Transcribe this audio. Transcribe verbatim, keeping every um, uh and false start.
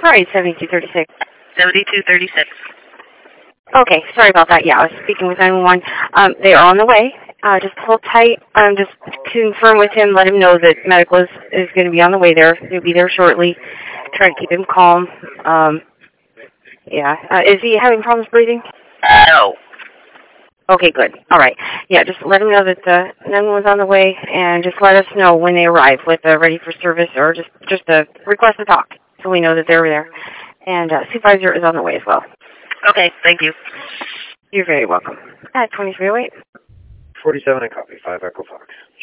Sorry, seventy-two thirty-six. seventy-two thirty-six. Okay, sorry about that. Yeah, I was speaking with nine one one. Um, they are on the way. Uh, just hold tight. Um, just confirm with him. Let him know that medical is, is going to be on the way there. They'll be there shortly. Try to keep him calm. Um, yeah. Uh, is he having problems breathing? No. Okay, good. All right. Yeah, just let him know that uh, nine one one's on the way, and just let us know when they arrive with uh, ready for service, or just just a request to talk, so we know that they're there. And uh, supervisor is on the way as well. Okay, thank you. You're very welcome. At twenty-three oh eight. forty-seven, I copy. five Echo Fox.